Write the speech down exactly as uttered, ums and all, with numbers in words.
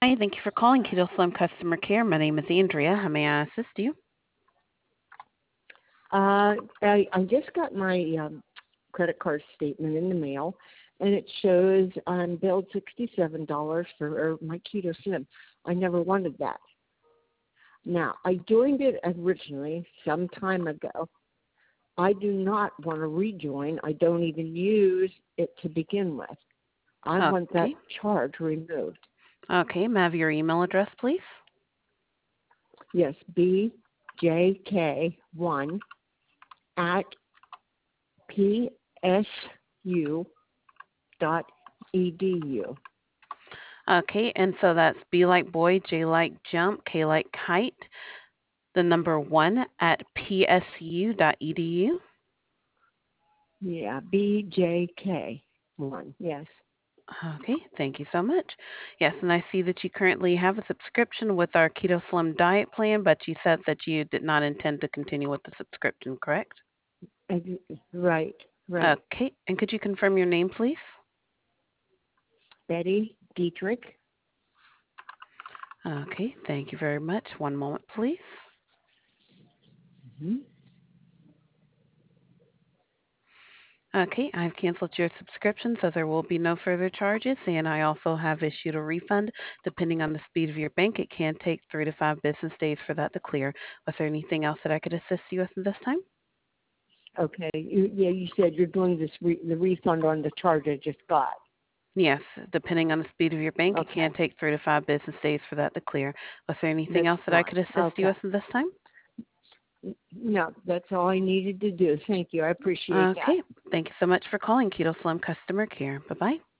Hi, thank you for calling Keto Slim Customer Care. My name is Andrea. How may I assist you? Uh, I, I just got my um, credit card statement in the mail, and it shows I'm billed sixty-seven dollars for my Keto Slim. I never wanted that. Now, I joined it originally some time ago. I do not want to rejoin. I don't even use it to begin with. I want that Okay. charge removed. Okay, may I have your email address, please? Yes, B J K one at P S U dot E D U. Okay, and so that's B like boy, J like jump, K like kite, the number one at p s u dot e d u. Yeah, B J K one. Yes. Okay, thank you so much. Yes, and I see that you currently have a subscription with our Keto Slim diet plan, but you said that you did not intend to continue with the subscription, correct? Ex- Right, right. Okay, and could you confirm your name, please? Betty Dietrich. Okay, thank you very much. One moment, please. Hmm. Okay, I've canceled your subscription, so there will be no further charges, and I also have issued a refund. Depending on the speed of your bank, it can take three to five business days for that to clear. Was there anything else that I could assist you with this time? Okay. You, yeah, you said you're doing this re- the refund on the charge I just got. Yes, depending on the speed of your bank, it Okay. can take three to five business days for that to clear. Was there anything That's else that I fine. could assist you Okay. with this time? No, that's all I needed to do. Thank you. I appreciate that. Okay, thank you so much for calling Keto Slim Customer Care. Bye bye.